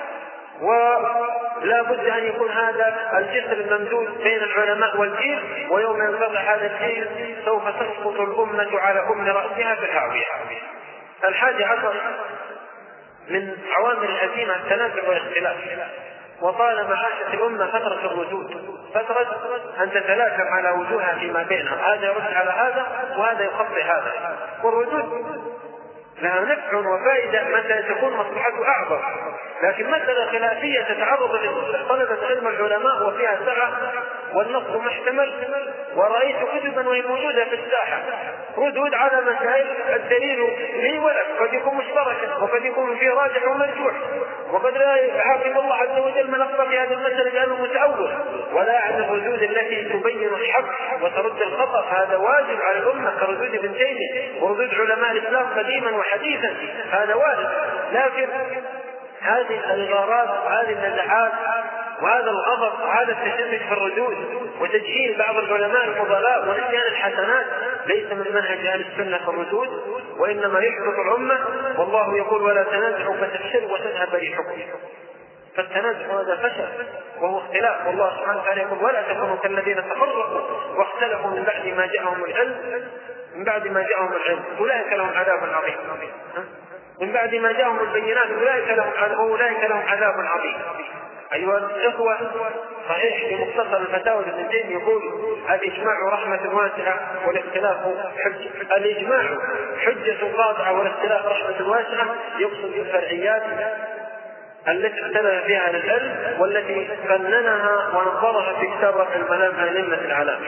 A: ولا بد أن يكون هذا الجسر الممدود بين العلماء والجيل، ويوم ينقطع هذا الجيل سوف تسقط الأمة على أم رأسها في الهاوية. 11 من عوامل الهزيمة التنازع والاختلاف. وطالما عاشت الأمة فترة الردود، فترة أن تتلاكم على وجوهها فيما بينها، هذا يرد على هذا وهذا يخطي هذا. والردود لها نفع وفائدة متى تكون مصلحته أعظم، لكن مسألة خلافية تتعرض لطلبة علم العلماء وفيها سعة والنص محتمل، ورأيت كتبا وهي موجودة في الساحة ردود على مسائل الدليل لي ولك، قد يكون مشتركا وقد يكون فيه راجح ومرجوح، وقد لا يحاكم الله عز وجل من أخطأ في هذه المسألة لأنه متأول، ولا يعني الردود التي تبين الحق وترد الخطأ. هذا واجب على الأمة كردود ابن تيمية وردود علماء الإسلام قديما وحديثا، هذا واجب. لكن هذه الغارات وهذه النزعات وهذا الغضب وهذا التشدد في الردود وتجهيل بعض العلماء الفضلاء ونسيان الحسنات ليس من منهج أهل السنة في الردود، وإنما يحبط الأمة. والله يقول ولا تنازعوا فتفشلوا وتذهب ريحكم. فالتنازع هذا فشل وهو اختلاف، والله سبحانه وتعالى يقول ولا تكونوا كالذين تفرقوا واختلفوا من بعد ما جاءهم العلم أولئك لهم عذاب عظيم. من بعد ما جاءهم البينات أولئك لهم عذاب عظيم. أيها الإخوة، صحيح في مختصر الفتاوى ابن تيمية يقول الإجماع رحمة واسعة والاختلاف حجة. الإجماع حجة قاطعة والاختلاف رحمة واسعة، يقصد الفرعيات التي اختلف فيها أهل العلم والتي فننها ونظرها في كتاب رفع الملام عن أئمة الأعلام.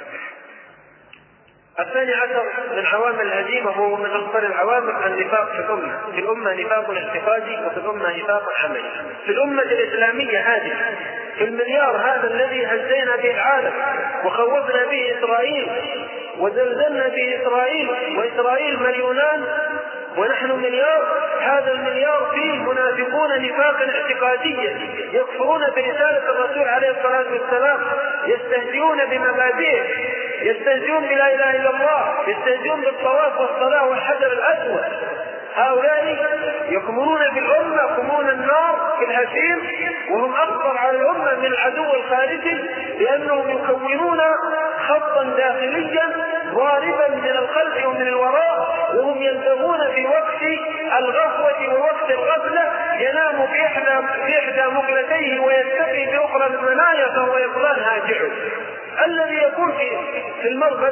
A: 12 من عوامل الهزيمة هو من أخطر العوامل النفاق في الأمة نفاق اعتقادي وفي الأمة نفاق عملي. في الأمة الإسلامية هذه، في المليار هذا الذي هزينا به العالم وخوفنا به إسرائيل وزلزلنا به إسرائيل، وإسرائيل مليونان ونحن مليار، هذا المليار فيه منافقون نفاقا اعتقاديا يكفرون برسالة الرسول عليه الصلاة والسلام، يستهزئون بمبادئه، يستهزئون بلا إله إلا الله، يستهزئون بالطواف والصلاة والحجر الأسود. هؤلاء يكمرون بالأمة يكمرون النار في الهشيم، وهم أخطر على الأمة من العدو الخارجي، لأنهم يكونون خطا داخليا ضاربا من الخلف ومن الوراء، وهم ينتمون في وقت الغفوة ووقت الغفلة، ينام في إحدى مقلتيه ويتقي بأخرى المنايا فهو يقظان هاجعه. الذي يقول في المربد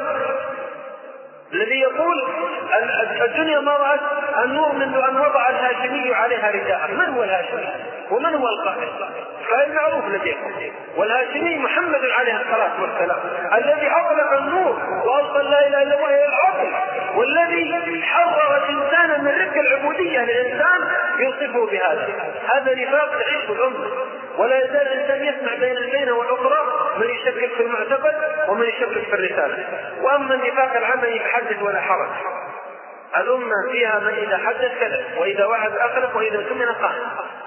A: الذي يقول الدنيا ما رأت النور منذ أن وضع الهاشمي عليها رداءه. من هو الهاشمي ومن هو القائل؟ قائل معروف لديكم، والهاشمي محمد عليه الصلاة والسلام الذي أطلق النور وأوصل لا إله إلا الله إلى العقل، والذي حرر الإنسان من رق العبودية للإنسان يوصفه بهذا. هذا نفاق تعيش الأمة، ولا يزال الإنسان يسمع بين البين والأخرى من يشكك في المعتقد ومن يشكك في الرسالة. وأما النفاق العملي فحدث ولا حرج. الأمة فيها من إذا حدث كذب وإذا وعد أخلف وإذا اؤتمن خان،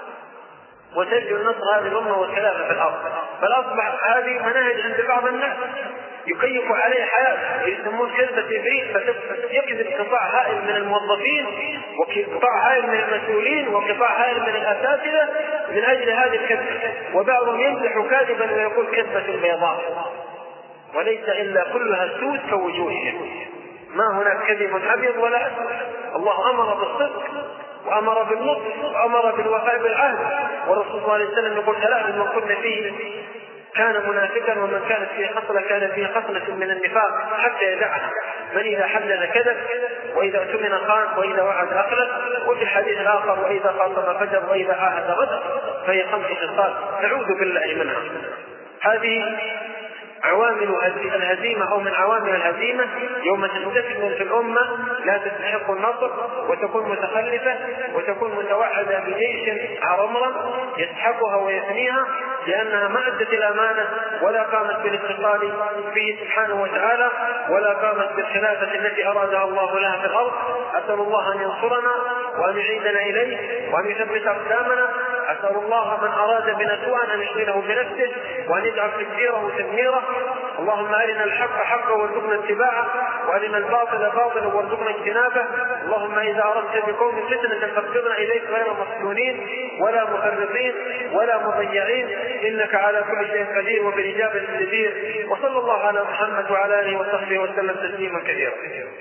A: وترجو النصر هذه الأمة والخلافة في الأرض. فأصبح هذه مناهج عند بعض الناس يكيف عليه حياته، يسمون كذبة إبريق، فيكذب قطاع هائل من الموظفين وقطاع هائل من المسؤولين وقطاع هائل من الأساتذة من أجل هذه الكذبة، وبعضهم يمدح كاذبا ويقول كذبة بيضاء، وليس إلا كلها سود كوجوههم، ما هناك كذب أبيض ولا أسود. الله أمر بالصدق وأمر بالنصح وأمر بالوفاء بالعهد، والرسول صلى الله عليه وسلم يقول ثلاث من كن فيه كان منافقا، ومن كانت فيه خصلة كان فيه خصلة من النفاق حتى يدعها. من إذا حلل كذب، وإذا اؤتمن خان، وإذا وعد أخلف، وفي الحديث الآخر وإذا خاصم فجر، وإذا عاهد غدر. فهي 5 خصال نعوذ بالله منها. هذه عوامل الهزيمة أو من عوامل الهزيمة يوم تندفن في الأمة لا تستحق النصر، وتكون متخلفة، وتكون متوعدة بجيش عرمرم يسحقها ويثنيها، لأنها ما أدت الأمانة، ولا قامت بالاتصال به سبحانه وتعالى، ولا قامت بالخلافة التي أرادها الله لها في الأرض. أسأل الله أن ينصرنا وأن يعيدنا إليه وأن يثبت أقدامنا. أسأل الله من أراد بنا سوءا أن يشغله بنفسه وأن يجعل تكفيره تدميره. اللهم أرنا الحق حقا وارزقنا اتباعه، وأرنا الباطل باطلا وارزقنا اجتنابه. اللهم إذا أردت بقوم فتنة فاقبضنا إليك غير مفتونين ولا مفرطين ولا مضيعين، إنك على كل شيء قدير وبالإجابة جدير. وصلى الله على محمد وعلى آله وصحبه وسلم تسليما كثيرا.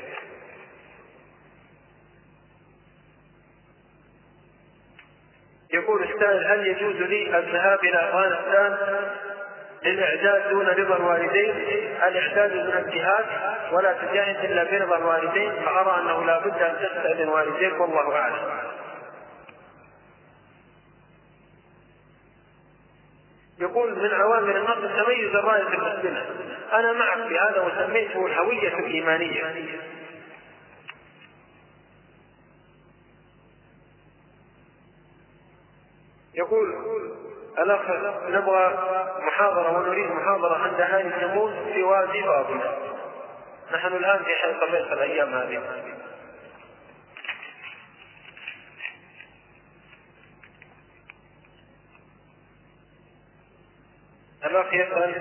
A: يقول السائل: هل يجوز لي الذهاب إلى أفغانستان للإعداد دون رضا الوالدين؟ الإعداد دون اجتهاد، ولا تجاهد إلا برضا الوالدين، فأرى أنه لا بد أن تستأذن والديك، والله أعلم. يقول: من عوامل النصر تميز الراية المسلمة. أنا معك في هذا، وسميته الهوية الإيمانية. يقول الأخ: نبغى محاضرة ونريد محاضرة عند أهالي الجمود في وادي فاطمة. نحن الآن في حلقة فيصل الأيام هذه. الأخ يسأل: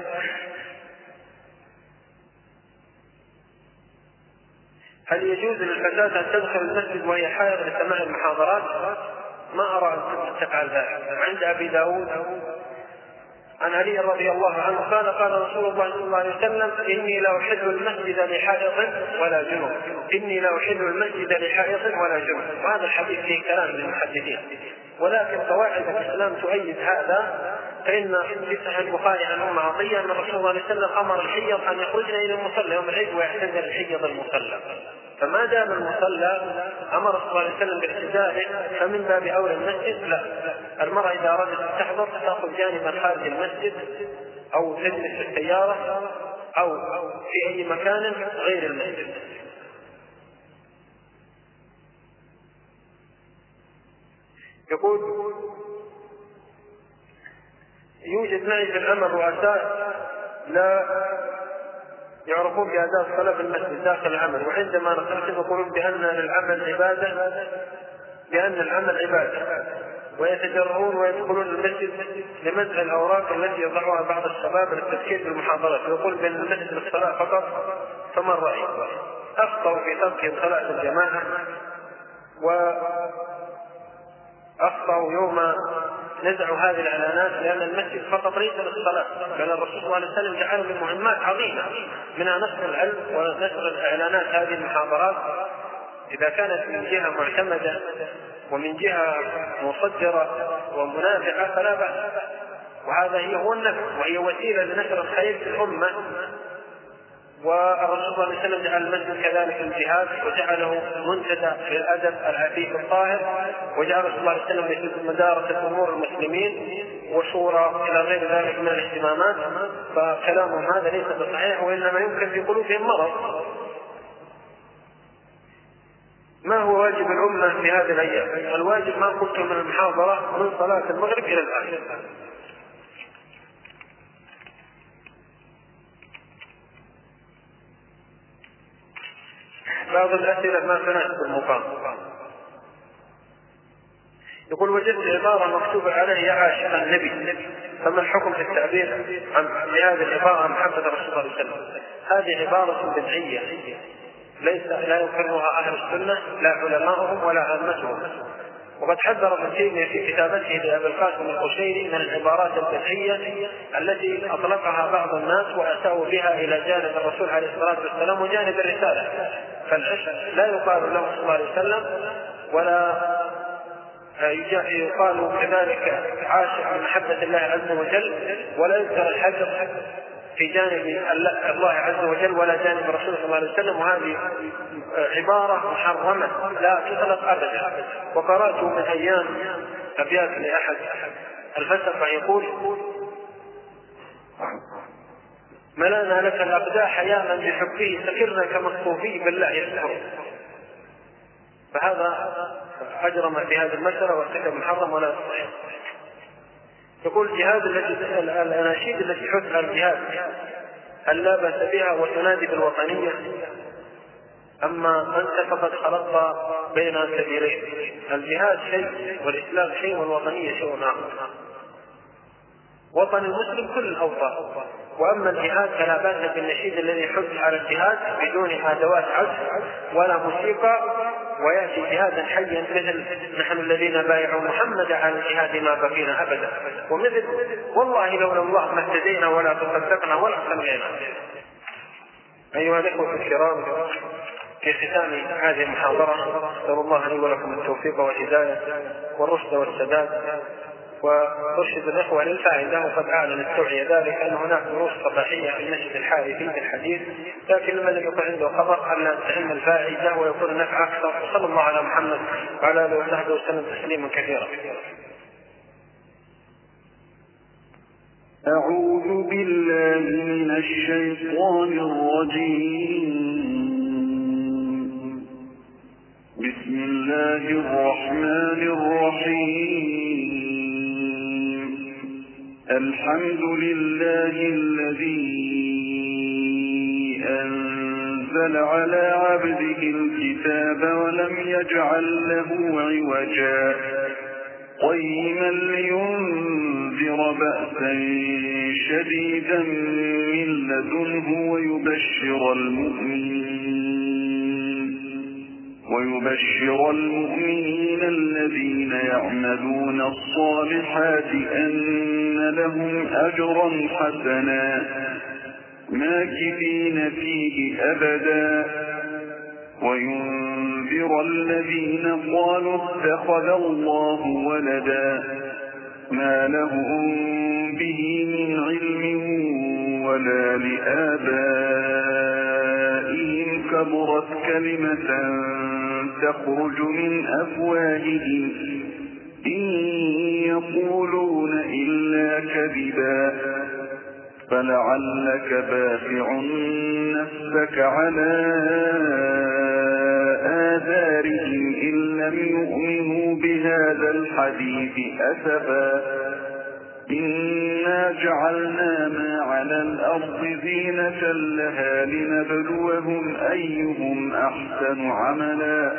A: هل يجوز للفتاة أن تدخل المسجد وهي حائض لسماع المحاضرات؟ ما أرى أن تفعل ذلك. عند أبي داود عن علي رضي الله عنه قال رسول الله صلى الله عليه وسلم: إني لا أحل المسجد لحائض ولا جنوب. إني لا أحل المسجد لحائض ولا جنوب. وهذا الحديث فيه كلام للمحدثين، ولكن قواعد الإسلام تؤيد هذا. فإن في صحيح البخاري عن أم عطية أن الرسول صلى الله عليه وسلم أمر الحيض أن يخرجن إلى المصلى يوم العيد ويعتذر الحيض المصلى. فما دام المصلى أمر صلى الله عليه وسلم باعتزاله، فمن باب أولى المسجد لا. المرأة إذا أرادت أن تحضر تأخذ جانبا خارج المسجد، أو تجلس في السيارة، أو في أي مكان غير المسجد. يقول: يوجد معي في العمل رؤساء لا يعرفون بأداء الصلاة في المسجد داخل العمل، وعندما نقلتهم يقولون بأن العمل عبادة، ويتجرؤون ويدخلون المسجد لمنع الأوراق التي يضعها بعض الشباب للتفكير في المحاضرات، ويقول بأن المسجد للصلاة فقط. فما الرأي؟ أخطأوا في ترك صلاة الجماعة، وأخطأوا يوم نزعوا هذه الإعلانات، لأن المسجد فقط ليس للصلاة، بل الرسول صلى الله عليه وسلم جعله من مهمات عظيمة، منها نشر العلم ونشر الإعلانات. هذه المحاضرات إذا كانت من جهة معتمدة ومن جهة مصدرة ومنافعة فلا بأس، وهذا هو النفع، وهي وسيلة لنشر الخير في الأمة. والرسول صلى الله عليه وسلم جعل المسجد كذلك الجهاد، وجعله منتدى للأدب العفيف الطاهر، وجعل صلى الله عليه وسلم مدارة أمور المسلمين وشورى إلى غير ذلك من الاهتمامات. فكلامهم هذا ليس بصحيح، وإنما يمكن في قلوبهم مرض. ما هو واجب الأمة في هذه الأيام؟ الواجب ما قلت من المحاضرة من صلاة المغرب إلى الآن. بعض الأسئلة ما تناسب المقام. يقول: وجدت عبارة مكتوبة عليه: يا عاشق النبي، فما الحكم في التعبير بهذه العبارة عن محبة الرسول صلى الله عليه وسلم؟ هذه عبارة بدعية لا يقرها أهل السنة، لا علماؤهم ولا عامتهم. وقد حذر ابن تيمية في كتابته لأبي القاسم القشيري من العبارات البدعية التي أطلقها بعض الناس وأتوا بها إلى جانب الرسول عليه الصلاة والسلام وجانب الرسالة. فالعشق لا يقال له صلى الله عليه وسلم ولا يقال كذلك عاشق بمحبة الله عز وجل، ولا يذكر الحجر في جانب الله عز وجل ولا جانب الرسول صلى الله عليه وسلم، وهذه عبارة محرمة لا تطلق أبدا. وقرأت من أيام أبيات لأحد الفلسفة يقول: ملانا لك الأقداح يا من بحبه سكرنا كمصطوفي بالله يسكر. فهذا أجرم في هذه المسألة وارتكب محرم ولا يصح. يقول الأناشيد التي حثها الجهاد هل لا بأس بها وتنادي بالوطنية؟ أما أنت فقد خلطت بين سبيلين، الجهاد شيء والإسلام شيء والوطنية شيء آخر. وطن المسلم كل الأوطان، وأما الجهاد فلا بأس بالنشيد الذي يحث على الجهاد بدون أدوات عزف ولا موسيقى، ويأتي جهادا حيا مثل نحن الذين بايعوا محمد على الجهاد ما بقينا أبدا، ومثل والله لولا الله ما اهتدينا ولا تصدقنا ولا صلينا. أيها الأخوة الكرام، في ختام هذه المحاضرة أسأل الله لي ولكم التوفيق والهداية والرشد والسداد، وأرشد الأخوة للفائدة. وقد أعلن التوعية ذلك أن هناك دروس صباحية في المسجد الحارثي في الحديث، لكن لمن يكون عنده خبر ألا تعم الفائدة ويكون النفع أكثر. وصلى الله على محمد وعلى آله وصحبه وسلم تسليما كثيرا.
B: أعوذ بالله من الشيطان الرجيم. بسم الله الرحمن الرحيم. الحمد لله الذي أنزل على عبده الكتاب ولم يجعل له عوجا قيما لينذر بأسا شديدا من لدنه ويبشر المؤمنين الذين يعملون الصالحات أن لهم أجرا حسنا ماكثين فيه أبدا، وينذر الذين قالوا اتخذ الله ولدا ما لهم به من علم ولا لآبائهم، كبرت كلمة تخرج من أفواههم إن يقولون إلا كذبا، فلعلك باخع نفسك على آثارهم إن لم يؤمنوا بهذا الحديث أسفا. إنا جعلنا ما على الأرض زينة لها لنبلوهم أيهم أحسن عملا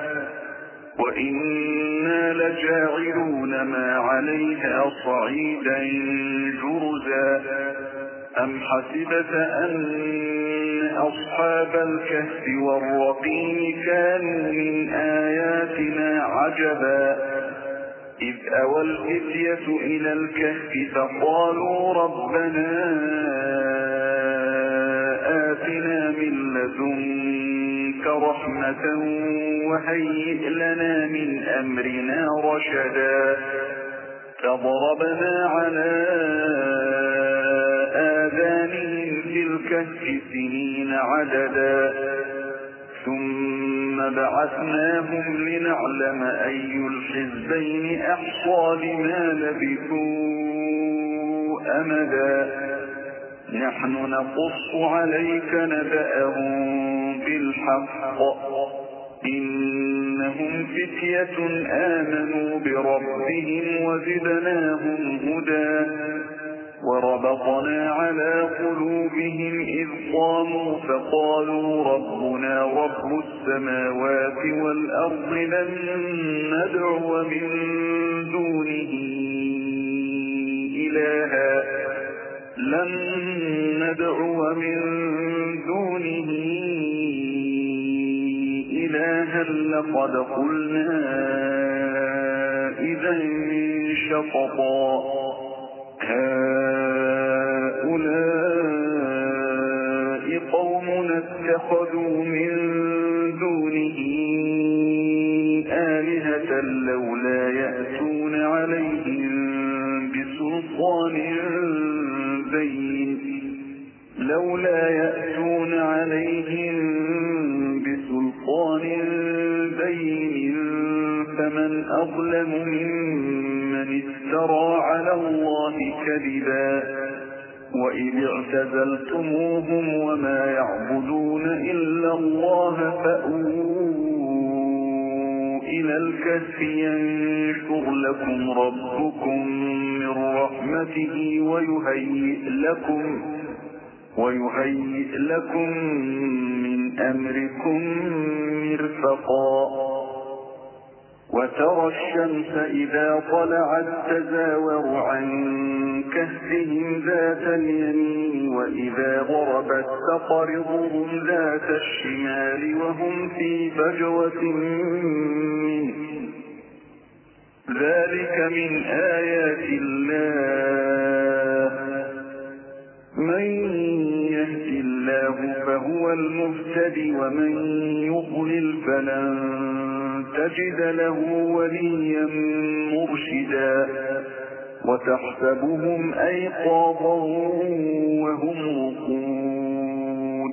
B: وإنا لجاعلون ما عليها صعيدا جرزا. أم حسبت أن أصحاب الكهف والرقيم كانوا من آياتنا عجبا إذ أوى الفتية إلى الكهف فقالوا ربنا آتنا من لدنك رحمة وهيئ لنا من أمرنا رشدا. فضربنا على آذانهم في الكهف سنين عددا ثم بعثناهم لنعلم أي الحزبين أحصى لما لبثوا أمدا. نحن نقص عليك نبأهم بالحق إنهم فتية آمنوا بربهم وزدناهم هدى. وربطنا على قلوبهم إذ قاموا فقالوا ربنا رب السماوات والأرض لن ندعو من دونه إلها لقد قلنا إذا شططا. هؤلاء قوم اتخذوا من دونه آلهة لولا يأتون بسلطان بين لولا يأتون عليهم بسلطان بين فمن أظلم ممن افترى على الله كذبا وإذ اعتزلتموهم وما يعبدون إلا الله فأووا إلى الكهف ينشر لكم ربكم من رحمته ويهيئ لكم من أمركم مرفقا وترى الشمس إذا طلعت تزاور عن كهفهم ذات اليمين وإذا غربت تقرضهم ذات الشمال وهم في فجوة منه ذلك من آيات الله من يهد الله فهو المهتدي ومن يضلل فلن تجد له وليا مرشدا وتحسبهم أيقاظا وهم رقود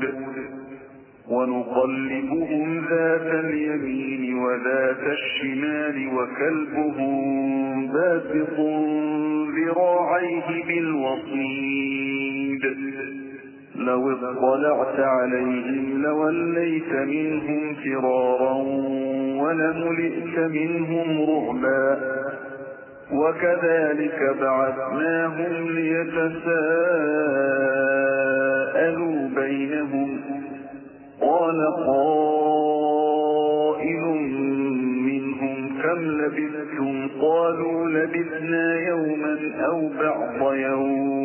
B: ونقلبهم ذات اليمين وذات الشمال وكلبهم باسط ذراعيه بالوصيد لو اطلعت عليهم لوليت منهم فرارا ولملئت منهم رعبا وكذلك بعثناهم ليتساءلوا بينهم قال قائل منهم كم لبثتم قالوا لبثنا يوما أو بعض يوم